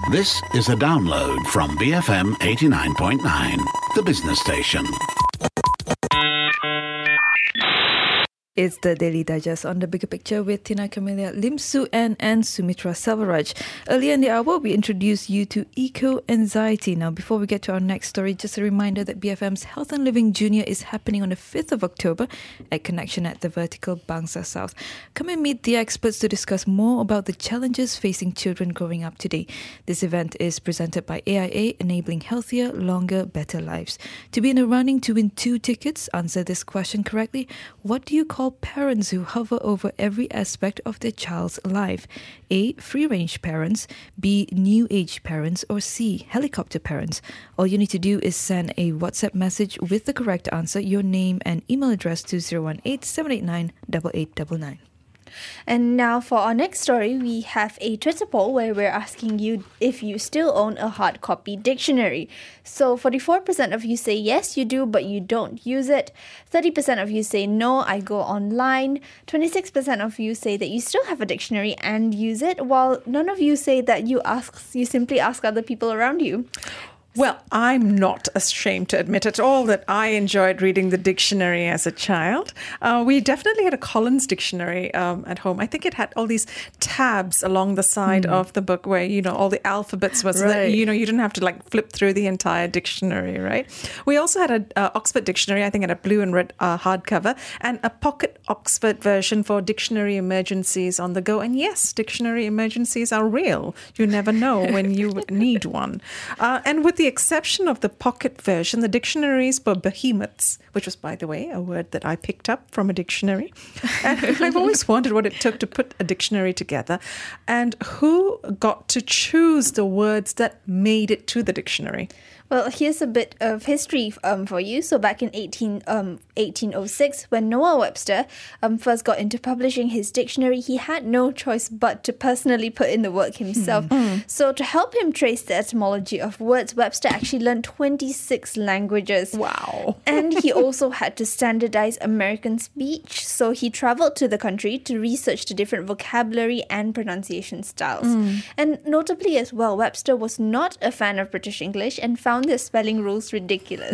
This is a download from BFM 89.9, the business station. It's the Daily Digest on The Bigger Picture with Tina Camelia, Lim Su Ann and Sumitra Selvaraj. Earlier in the hour, we introduced you to eco-anxiety. Now, before we get to our next story, just a reminder that BFM's Health and Living Junior is happening on the 5th of October at Connection at the Vertical Bangsar South. Come and meet the experts to discuss more about the challenges facing children growing up today. This event is presented by AIA, enabling healthier, longer, better lives. To be in the running to win 2 tickets, answer this question correctly. What do you call parents who hover over every aspect of their child's life? A. Free-range parents, B. New Age parents, or C. Helicopter parents. All you need to do is send a WhatsApp message with the correct answer, your name and email address to 018-789-8899. And now for our next story, we have a Twitter poll where we're asking you if you still own a hard copy dictionary. So 44% of you say yes, you do, but you don't use it. 30% of you say no, I go online. 26% of you say that you still have a dictionary and use it, while none of you say that you simply ask other people around you. Well, I'm not ashamed to admit at all that I enjoyed reading the dictionary as a child. We definitely had a Collins dictionary at home. I think it had all these tabs along the side of the book where, all the alphabets was, right. You didn't have to flip through the entire dictionary, right? We also had an Oxford dictionary, I think it had a blue and red hardcover, and a pocket Oxford version for dictionary emergencies on the go. And yes, dictionary emergencies are real. You never know when you need one. And with the exception of the pocket version, the dictionaries were behemoths, which was, by the way, a word that I picked up from a dictionary. And I've always wondered what it took to put a dictionary together and who got to choose the words that made it to the dictionary. Well, here's a bit of history for you. So back in 1806, when Noah Webster first got into publishing his dictionary, he had no choice but to personally put in the work himself. So to help him trace the etymology of words, Webster actually learned 26 languages. Wow. And he also had to standardize American speech. So he traveled to the country to research the different vocabulary and pronunciation styles. And notably as well, Webster was not a fan of British English and found the spelling rules ridiculous.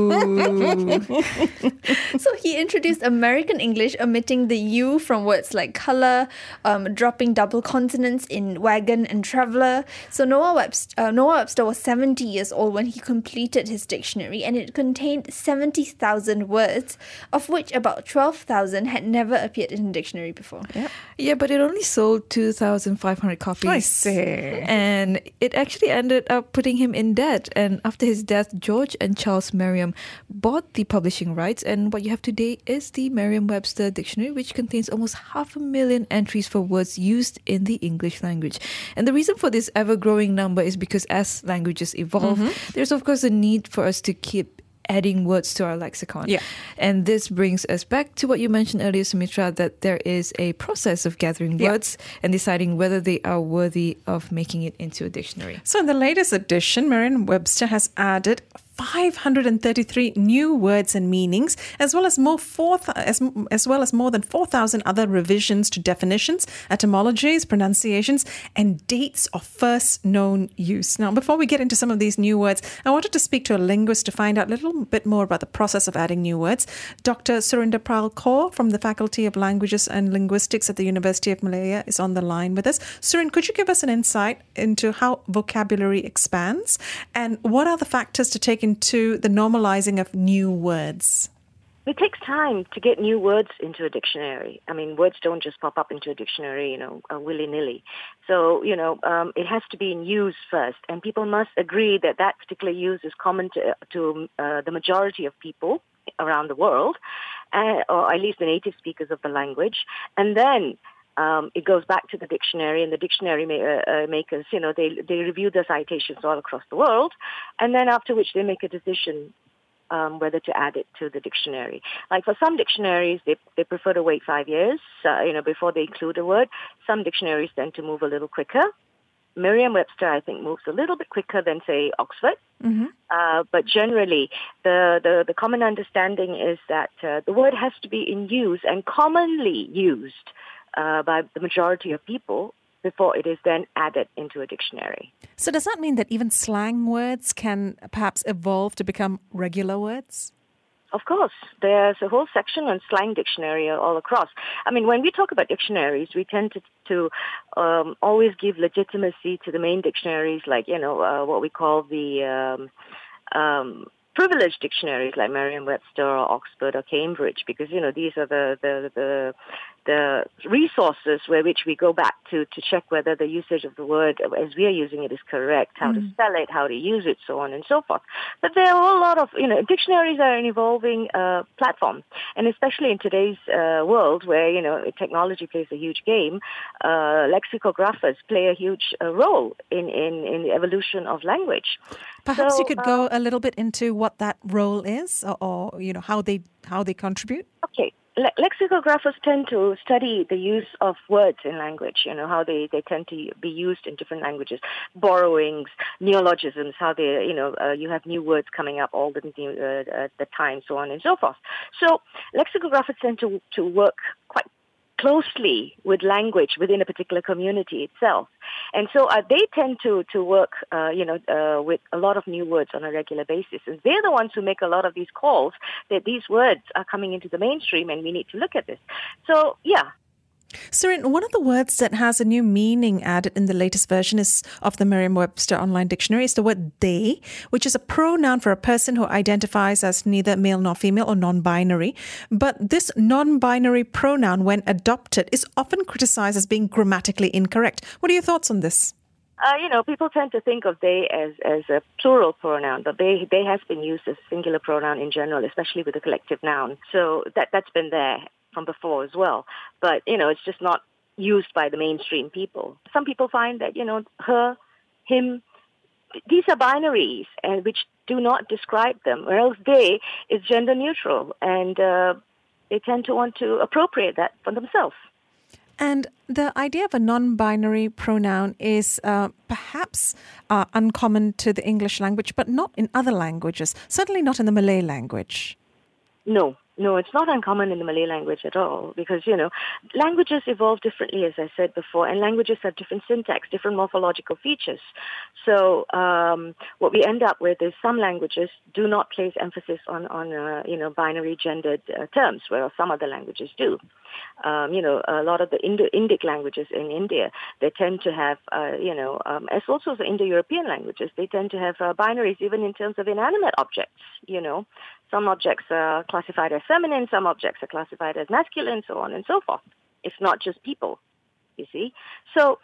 So he introduced American English, omitting the U from words like colour, dropping double consonants in wagon and traveller. So Noah Webster was 70 years old when he completed his dictionary, and it contained 70,000 words, of which about 12,000 had never appeared in a dictionary before. Yeah, but it only sold 2,500 copies. I see. And it actually ended up putting him in debt. And after his death, George and Charles Merriam bought the publishing rights. And what you have today is the Merriam-Webster Dictionary, which contains almost 500,000 entries for words used in the English language. And the reason for this ever-growing number is because as languages evolve, there's of course a need for us to keep adding words to our lexicon. Yeah. And this brings us back to what you mentioned earlier, Sumitra, that there is a process of gathering words and deciding whether they are worthy of making it into a dictionary. So in the latest edition, Merriam-Webster has added 533 new words and meanings, as well as more than 4,000 other revisions to definitions, etymologies, pronunciations, and dates of first known use. Now, before we get into some of these new words, I wanted to speak to a linguist to find out a little bit more about the process of adding new words. Dr. Surendra Kaur from the Faculty of Languages and Linguistics at the University of Malaya is on the line with us. Suren, could you give us an insight into how vocabulary expands and what are the factors to take into the normalizing of new words? It takes time to get new words into a dictionary. I mean, words don't just pop up into a dictionary, willy-nilly. So, it has to be in use first. And people must agree that that particular use is common to the majority of people around the world, or at least the native speakers of the language. And then it goes back to the dictionary, and the dictionary makers, they review the citations all across the world, and then after which they make a decision whether to add it to the dictionary. Like for some dictionaries, they prefer to wait 5 years, before they include a word. Some dictionaries tend to move a little quicker. Merriam-Webster, I think, moves a little bit quicker than, say, Oxford. But generally, the common understanding is that the word has to be in use and commonly used by the majority of people before it is then added into a dictionary. So does that mean that even slang words can perhaps evolve to become regular words? Of course, there's a whole section on slang dictionary all across. I mean, when we talk about dictionaries, we tend to always give legitimacy to the main dictionaries, like, what we call the privileged dictionaries like Merriam-Webster or Oxford or Cambridge, because, these are the resources which we go back to check whether the usage of the word as we are using it is correct, how to spell it, how to use it, so on and so forth. But there are a whole lot of, dictionaries are an evolving platform. And especially in today's world where, technology plays a huge game, lexicographers play a huge role in the evolution of language. Perhaps you could go a little bit into what that role is or how they contribute? Okay. Lexicographers tend to study the use of words in language, how they tend to be used in different languages, borrowings, neologisms, how they, you have new words coming up all the time, so on and so forth. So lexicographers tend to work quite closely with language within a particular community itself. And so they tend to work, with a lot of new words on a regular basis. And they're the ones who make a lot of these calls that these words are coming into the mainstream and we need to look at this. So, yeah. Surin, one of the words that has a new meaning added in the latest version of the Merriam-Webster Online Dictionary is the word they, which is a pronoun for a person who identifies as neither male nor female or non-binary. But this non-binary pronoun, when adopted, is often criticized as being grammatically incorrect. What are your thoughts on this? People tend to think of they as a plural pronoun, but they has been used as a singular pronoun in general, especially with a collective noun. So that's been there from before as well. But, it's just not used by the mainstream people. Some people find that, her, him, these are binaries and which do not describe them, whereas they is gender neutral and they tend to want to appropriate that for themselves. And the idea of a non-binary pronoun is perhaps uncommon to the English language, but not in other languages, certainly not in the Malay language. No, it's not uncommon in the Malay language at all because, languages evolve differently, as I said before, and languages have different syntax, different morphological features. So what we end up with is some languages do not place emphasis on binary gendered terms, whereas some other languages do. A lot of the Indic languages in India, they tend to have, as also the Indo-European languages, they tend to have binaries even in terms of inanimate objects, Some objects are classified as feminine, some objects are classified as masculine, so on and so forth. It's not just people, you see. So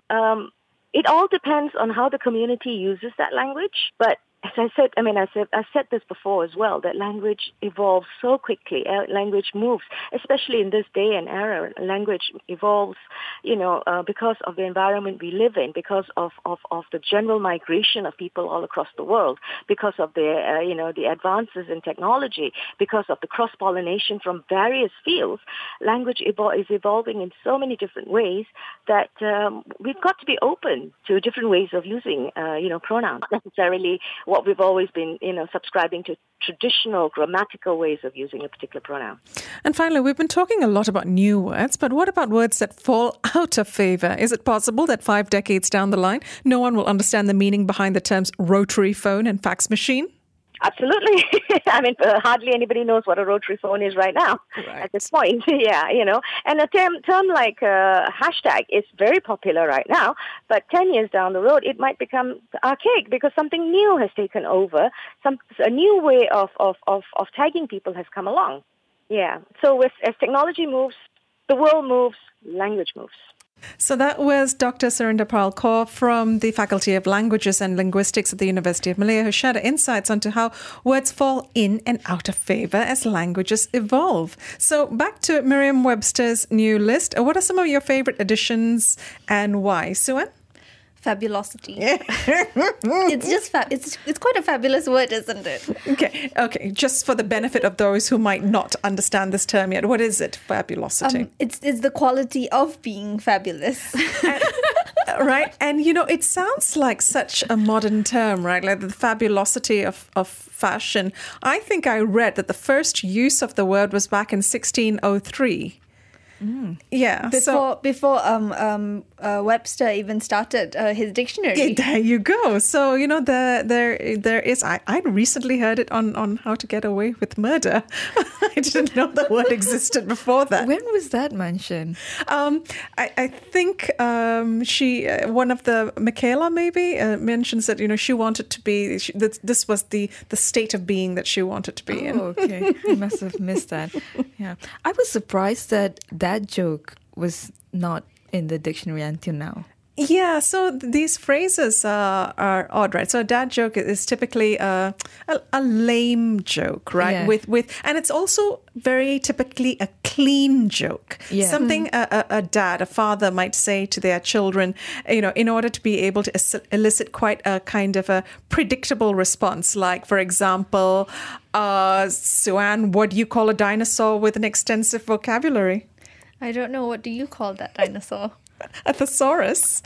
it all depends on how the community uses that language, but as I said, I said this before as well, that language evolves so quickly. Language moves, especially in this day and era. Language evolves, because of the environment we live in, because of the general migration of people all across the world, because of the advances in technology, because of the cross-pollination from various fields. Language is evolving in so many different ways that we've got to be open to different ways of using, pronouns. Not necessarily what we've always been, subscribing to traditional grammatical ways of using a particular pronoun. And finally, we've been talking a lot about new words, but what about words that fall out of favor? Is it possible that 5 decades down the line, no one will understand the meaning behind the terms rotary phone and fax machine? Absolutely. Hardly anybody knows what a rotary phone is right now at this point. Yeah, And a term like hashtag is very popular right now, but 10 years down the road, it might become archaic because something new has taken over. A new way of tagging people has come along. Yeah. So as technology moves, the world moves, language moves. So that was Dr. Surendra Kaur from the Faculty of Languages and Linguistics at the University of Malaya, who shared insights onto how words fall in and out of favor as languages evolve. So back to Merriam-Webster's new list. What are some of your favorite additions and why? Suan? Fabulosity. It's just it's quite a fabulous word, isn't it? Okay. Just for the benefit of those who might not understand this term yet, what is it? Fabulosity. It's the quality of being fabulous. Right, and it sounds like such a modern term, right? Like the fabulosity of fashion. I think I read that the first use of the word was back in 1603. Yeah. Before Webster even started his dictionary. Yeah, there you go. So, there is, I recently heard it on How to Get Away with Murder. I didn't know the word existed before that. When was that mentioned? I think one of the, Michaela maybe, mentions that, she wanted to be, this was the state of being that she wanted to be in. Oh, okay. I must have missed that. Yeah. I was surprised that joke was not in the dictionary until now. Yeah, so these phrases are odd, right? So a dad joke is typically a lame joke, right? Yeah. With and it's also very typically a clean joke. Yeah. Something a father might say to their children, in order to be able to elicit quite a kind of a predictable response. Like, for example, Suan, what do you call a dinosaur with an extensive vocabulary? I don't know. What do you call that dinosaur? A thesaurus.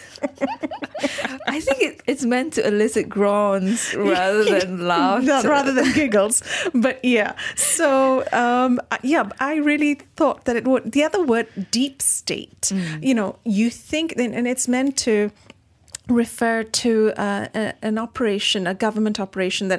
I think it's meant to elicit groans rather than laughter. Rather than giggles. But yeah. So, I really thought that it would. The other word, deep state, you think, and it's meant to refer to an operation, a government operation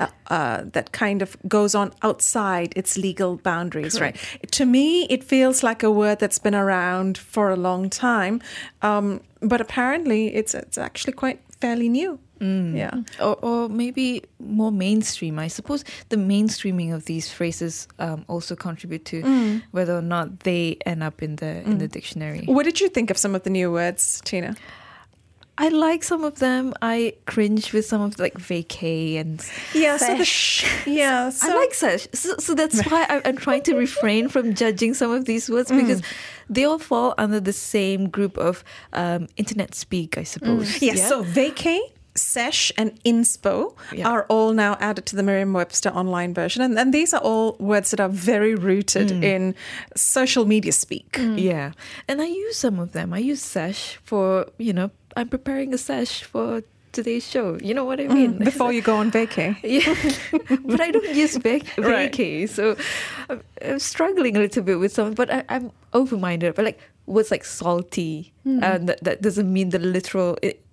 that kind of goes on outside its legal boundaries, Correct. right? To me, it feels like a word that's been around for a long time, but apparently it's actually quite fairly new. Yeah. Or maybe more mainstream. I suppose the mainstreaming of these phrases also contribute to whether or not they end up in the dictionary. What did you think of some of the new words, Tina? I like some of them. I cringe with some of vacay and sesh. I like sesh. So that's why I'm trying to refrain from judging some of these words because they all fall under the same group of internet speak, I suppose. Yes, so vacay, sesh and inspo are all now added to the Merriam-Webster online version. And these are all words that are very rooted in social media speak. Yeah. And I use some of them. I use sesh for, I'm preparing a sesh for today's show. You know what I mean? Before you go on vacay. Yeah. But I don't use vacay. So I'm struggling a little bit with some, but I'm open-minded. But words like salty, that doesn't mean the literal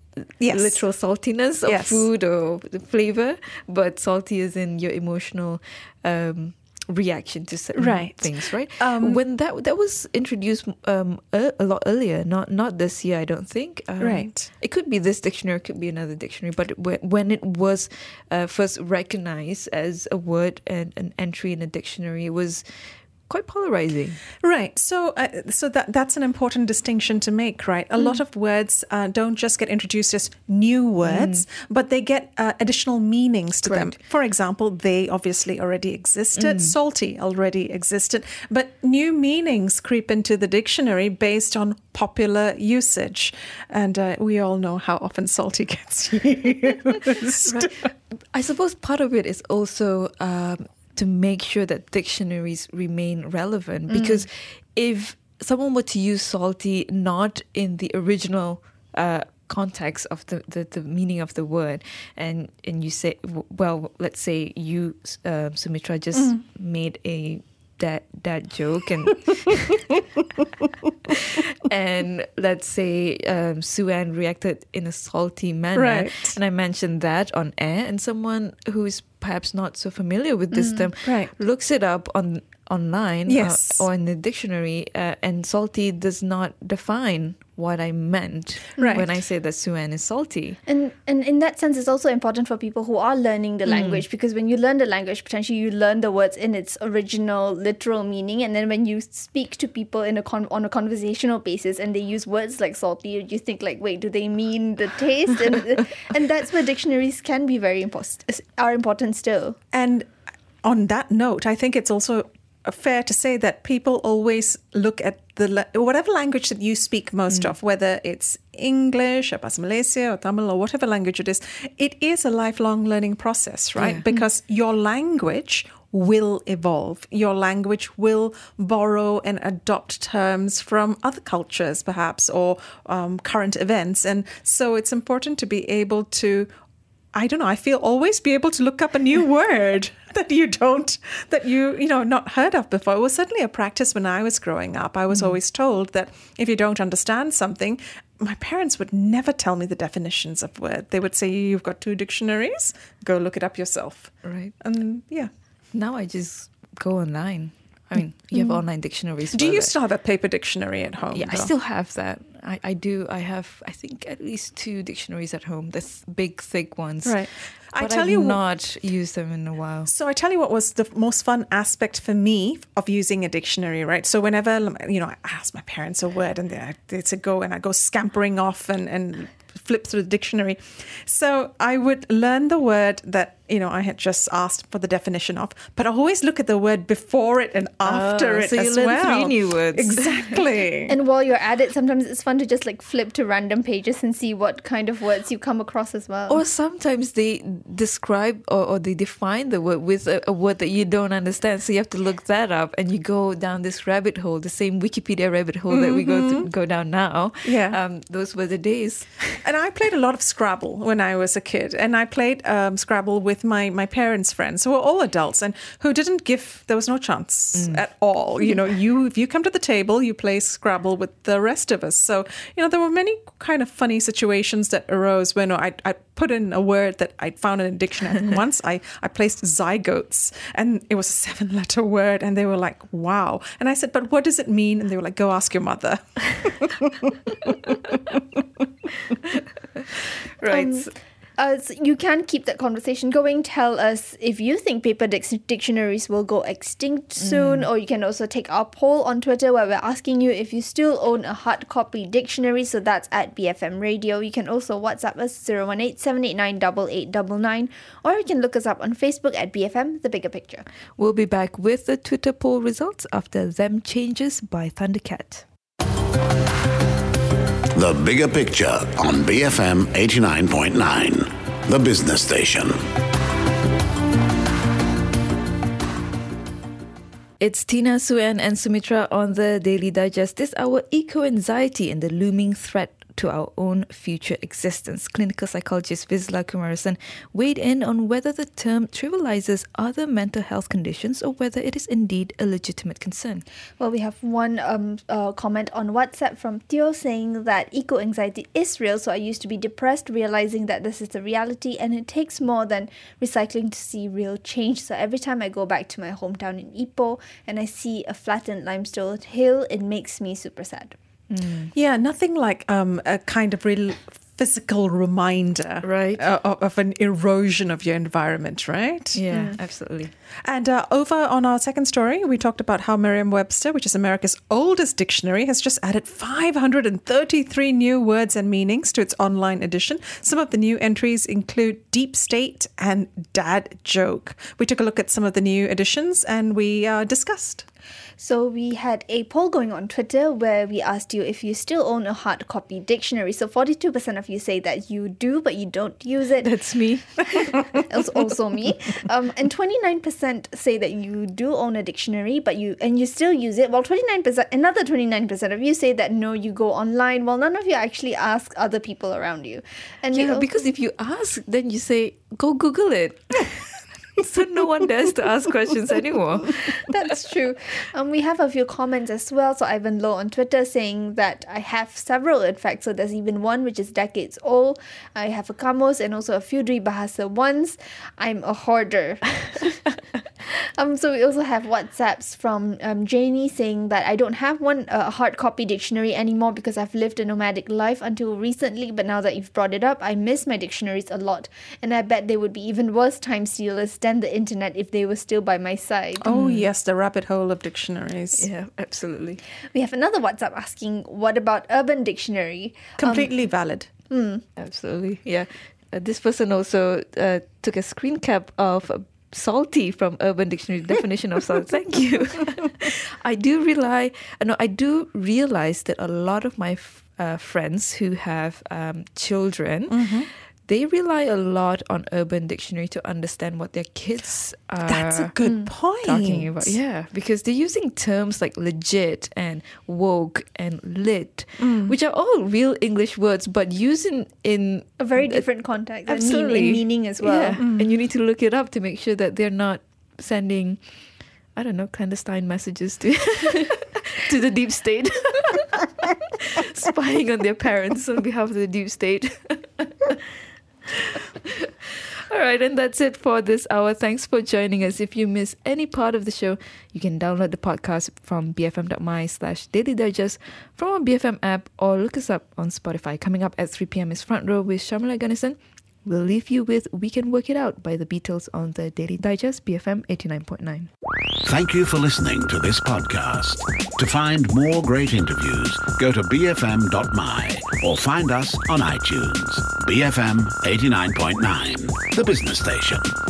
saltiness of food or the flavor, but salty is in your emotional reaction to certain things, right? When that was introduced a lot earlier, not this year, I don't think. Right. It could be this dictionary, it could be another dictionary, but when it was first recognized as a word and an entry in a dictionary, it was quite polarizing. Right. So that's an important distinction to make, right? A lot of words don't just get introduced as new words, but they get additional meanings to them. For example, they obviously already existed. Salty already existed. But new meanings creep into the dictionary based on popular usage. And we all know how often salty gets used. Right. I suppose part of it is also to make sure that dictionaries remain relevant. Because if someone were to use salty not in the original context of the meaning of the word, and you say, well, let's say you, Sumitra, just made a dad joke, and and let's say Suan reacted in a salty manner, and I mentioned that on air, and someone who is perhaps not so familiar with this term looks it up online or in the dictionary, and salty does not define what I meant when I say that Suan is salty. And in that sense, it's also important for people who are learning the language, because when you learn the language, potentially you learn the words in its original literal meaning, and then when you speak to people on a conversational basis and they use words like salty, you think wait, do they mean the taste? And that's where dictionaries can be very important still. And on that note, I think it's also fair to say that people always look at whatever language that you speak most of, whether it's English or Bahasa Malaysia or Tamil or whatever language it is a lifelong learning process, right? Because your language will evolve. Your language will borrow and adopt terms from other cultures, perhaps, or current events. And so it's important to be able to I don't know, I feel always be able to look up a new word that not heard of before. It was certainly a practice when I was growing up. I was always told that if you don't understand something, my parents would never tell me the definitions of words. They would say, you've got 2 dictionaries, go look it up yourself. Right. And yeah. Now I just go online. I mean, you have online dictionaries. Do you still have a paper dictionary at home? Yeah, though? I still have that. I do. I have, I think, at least 2 dictionaries at home. The big, thick ones. Right. But I've not used them in a while. So I tell you what was the most fun aspect for me of using a dictionary, right? So whenever, I ask my parents a word and it's a go and I go scampering off and flip through the dictionary. So I would learn the word that, I had just asked for the definition of, but I always look at the word before it and after it so as you learn well. 3 new words. Exactly. And while you're at it, sometimes it's fun to just flip to random pages and see what kind of words you come across as well. Or sometimes they describe or they define the word with a word that you don't understand. So you have to look that up and you go down this rabbit hole, the same Wikipedia rabbit hole that we go down now. Yeah. Those were the days. And I played a lot of Scrabble when I was a kid. And I played Scrabble with my parents' friends who were all adults and who there was no chance at all. If you come to the table, you play Scrabble with the rest of us. So, there were many kind of funny situations that arose when I put in a word that I found in a dictionary. Once I placed zygotes and it was a 7-letter word and they were like, wow. And I said, but what does it mean? And they were like, go ask your mother. Right. So you can keep that conversation going. Tell us if you think paper dictionaries will go extinct soon, or you can also take our poll on Twitter where we're asking you if you still own a hard copy dictionary. So that's at BFM Radio. You can also WhatsApp us 018-789-8899, or you can look us up on Facebook at BFM The Bigger Picture. We'll be back with the Twitter poll results after Them Changes by Thundercat. The Bigger Picture on BFM 89.9, the business station. It's Tina, Suen and Sumitra on the Daily Digest. This hour, eco-anxiety and the looming threat to our own future existence. Clinical psychologist Vizla Kumarasan weighed in on whether the term trivializes other mental health conditions or whether it is indeed a legitimate concern. Well, we have one comment on WhatsApp from Theo saying that eco-anxiety is real, so I used to be depressed realizing that this is the reality and it takes more than recycling to see real change. So every time I go back to my hometown in Ipoh and I see a flattened limestone hill, it makes me super sad. Yeah, nothing like a kind of real physical reminder, Right. of an erosion of your environment, right? Yeah, absolutely. And over on our second story, we talked about how Merriam-Webster, which is America's oldest dictionary, has just added 533 new words and meanings to its online edition. Some of the new entries include deep state and dad joke. We took a look at some of the new additions and we discussed. So we had a poll going on Twitter where we asked you if you still own a hard copy dictionary. So 42% of you say that you do, but you don't use it. That's me. It's also me. And 29% say that you do own a dictionary, but you still use it. While 29% of you say that no, you go online. Well, none of you actually ask other people around you. And Yeah, because if you ask, then you say, go Google it. So no one dares to ask questions anymore. That's true. We have a few comments as well. So Ivan Low on Twitter saying that I have several, in fact. So there's even one which is decades old. I have a Kamos and also a few Dri Bahasa ones. I'm a hoarder. So we also have WhatsApps from Janie saying that I don't have a hard copy dictionary anymore because I've lived a nomadic life until recently. But now that you've brought it up, I miss my dictionaries a lot. And I bet they would be even worse time stealers than the internet if they were still by my side. Oh, yes, the rabbit hole of dictionaries. Yeah, absolutely. We have another WhatsApp asking, what about Urban Dictionary? Completely valid. Absolutely. Yeah. This person also took a screen cap of salty from Urban Dictionary definition of salt. Thank you. I do realize that a lot of my friends who have children they rely a lot on Urban Dictionary to understand what their kids are That's a good point. talking about. Yeah, because they're using terms like legit and woke and lit, which are all real English words, but used in A very different context and absolutely meaning as well. Yeah, and you need to look it up to make sure that they're not sending, I don't know, clandestine messages to to the deep state, spying on their parents on behalf of the deep state. All right, and that's it for this hour. Thanks for joining us. If you miss any part of the show, you can download the podcast from bfm.my/Daily Digest from our BFM app or look us up on Spotify. Coming up at 3 p.m. is Front Row with Shamila Ganesan. We'll leave you with We Can Work It Out by the Beatles on the Daily Digest, BFM 89.9. Thank you for listening to this podcast. To find more great interviews, go to bfm.my or find us on iTunes. BFM 89.9, the business station.